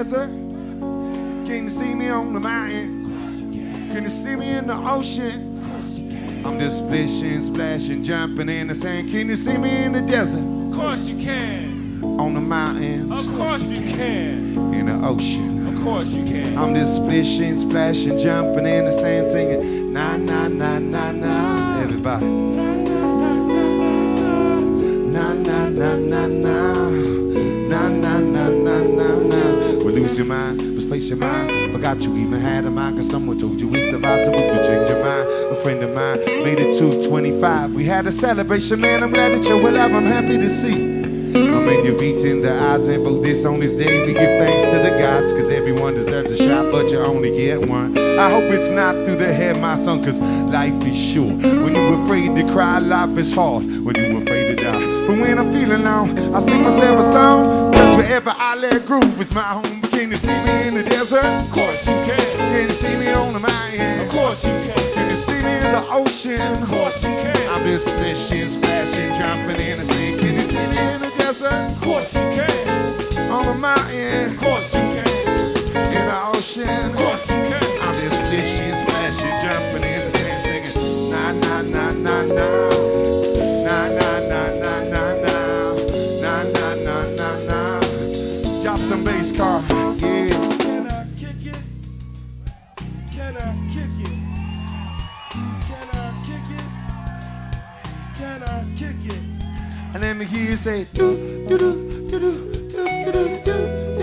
desert? Can you see me on the mountain? Can you see me in the ocean? I'm just splishing, splashing, jumping in the sand. Can you see me in the desert? Of course you can. On the mountains? Of course you can. In the ocean? Of course you can. I'm just splishing, splashing, jumping in the sand, singing na na na na na. Everybody. Na na na na na. Na na na na na na. Well, lose your mind, misplace your mind. Forgot you even had a mind, cause someone told you we survived, so we could change your mind. A friend of mine made it to 25. We had a celebration, man. I'm glad that you're alive. I'm happy to see. I mean, you're beating the odds, and for this on this day, we give thanks to the gods, cause everyone deserves a shot, but you only get one. I hope it's not through the head, my son, cause life is short. When you're afraid to cry, life is hard. When you're afraid to die. But when I'm feeling low, I sing myself a song. Cause wherever I let groove is my home. Can you see me in the desert? Of course you can. Can you see me on the mountain? Of course you can. Can you see me in the ocean? Of course you can. I'm just splishing, splashing, jumping in the sea. Can you see me in the desert? Of course you can. On the mountain? Of course you can. In the ocean? Of course you can. I'm just splishing, splashing, jumping in the sand, singing na na na na na. Na na na na na na. Na na na na na. Drop some bass, car. Yeah. Can I kick it? Can I kick it? Can I kick it? Can I kick it? And let me hear you say do do do do do do do do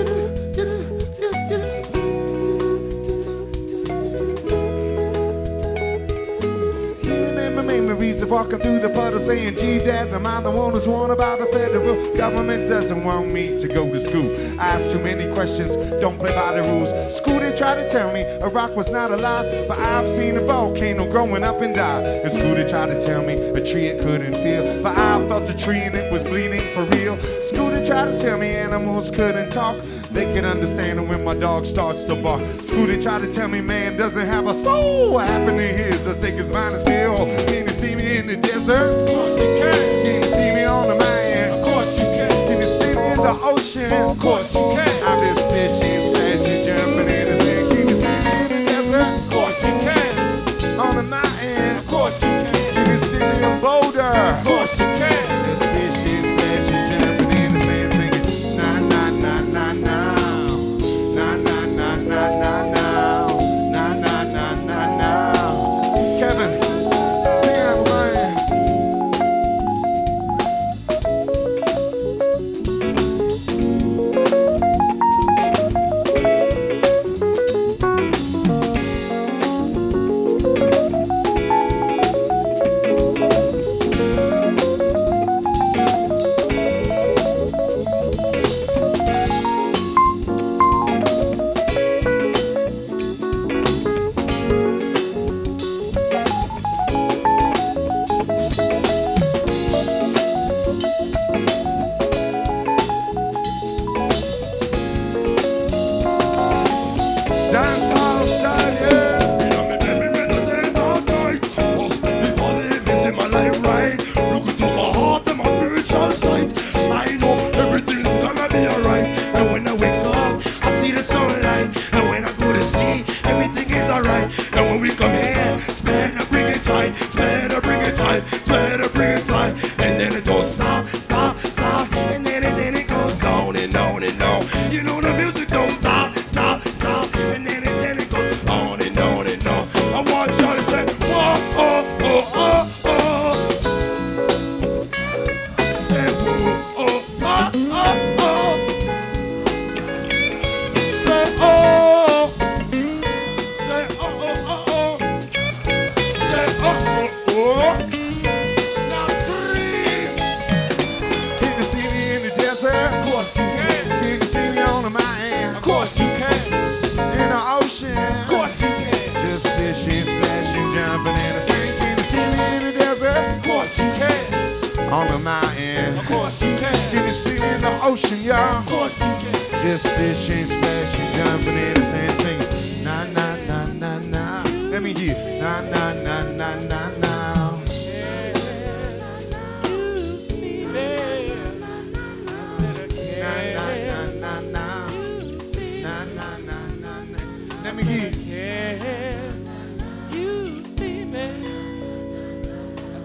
memories of walking through the puddle saying, gee, Dad, am I the one who's warned about the federal government doesn't want me to go to school? I ask too many questions, don't play by the rules. School, they try to tell me Iraq was not alive, but I've seen a volcano growing up and die. In school, they try to tell me a tree it couldn't feel, but I felt a tree and it was bleeding for real. School, they try to tell me animals couldn't talk, they could understand it when my dog starts to bark. School, they try to tell me man doesn't have a soul. What happened to his? I say his mind is still. Can you see me in the desert? Of course you can. Can you see me on the mountain? Of course you can. Can you see me in the ocean? Of course you can. I'm just fishing, splashing, jumping in the sand. Can you see me in the desert? Of course you can. On the mountain? Of course you can. Can you see me in Boulder? Of course you can. Just fishing, splashing, jumping in the sand, singing na na na na na. Na na na na na na. Na na na na na. Kevin. On the mountain. Of course you can. Can you see me in the ocean, y'all? Of course you can. Just fishing, splashing, jumping in the sand, singing na na na na na. Let me hear na na na na na na. Na na na na na. Na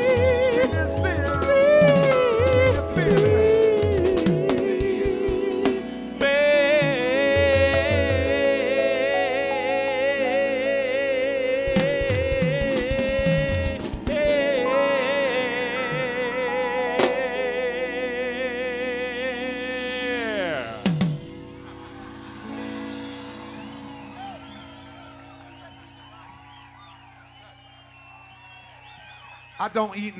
Can you see it? Can you feel it? I don't eat